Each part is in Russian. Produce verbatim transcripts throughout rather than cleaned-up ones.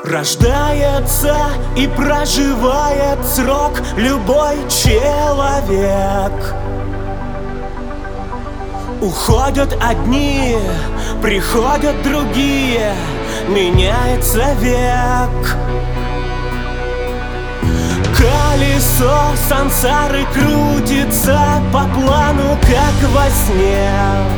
Рождается и проживает срок любой человек. Уходят одни, приходят другие, меняется век. Колесо сансары крутится по плану, как во сне.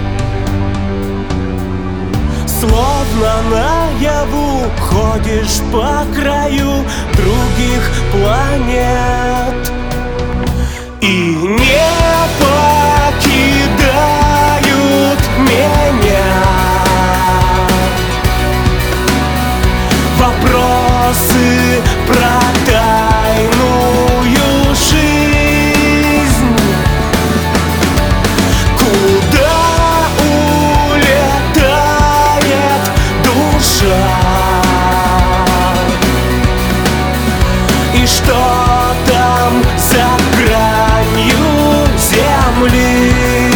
Словно наяву ходишь по краю других планет и не покидают меня вопросы про тайную жизнь. Куда и что там за гранью земли?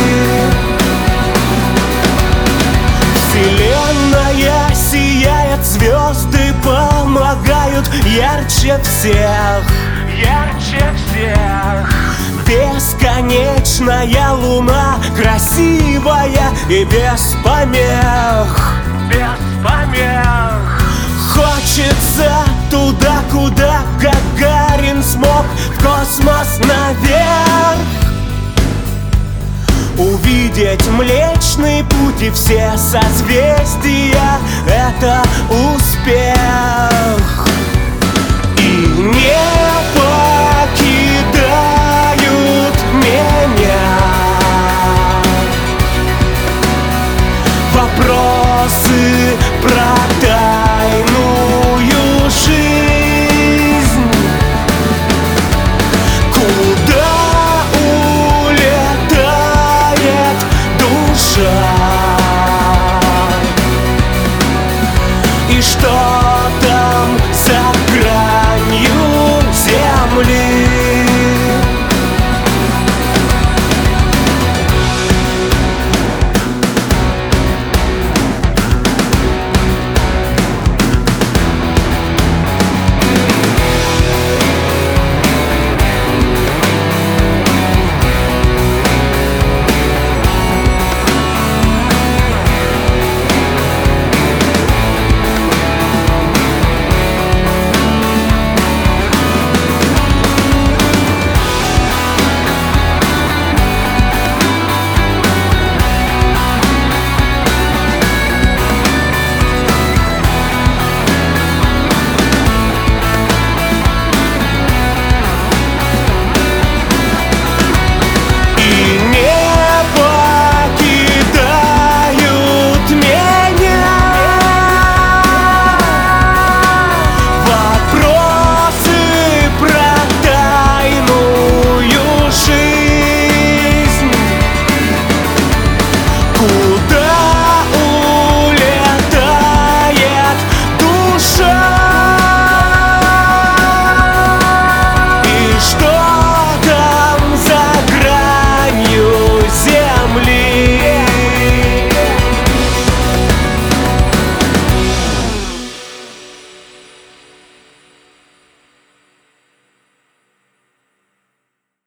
Вселенная сияет, звезды помогают ярче всех, ярче всех. Бесконечная луна, красивая и без помех, без помех. Хочется туда, куда Гагарин смог, в космос наверх. Увидеть Млечный Путь и все созвездия — это успех.